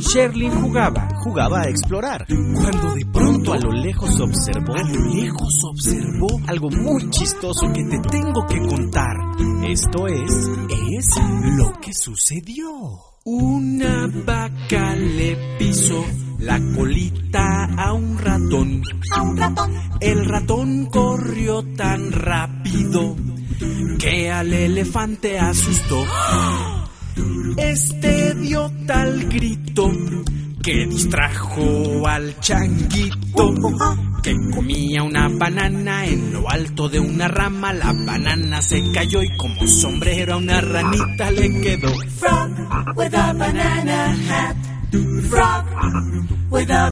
Sherlyn jugaba a explorar, cuando de pronto a lo lejos observó algo muy chistoso que te tengo que contar. Esto es lo que sucedió. Una vaca le pisó la colita a un ratón. El ratón corrió tan rápido que al elefante asustó. Este dio tal grito que distrajo al changuito, que comía una banana en lo alto de una rama. La banana se cayó y como sombrero a una ranita le quedó. Frog with a banana hat. Frog with a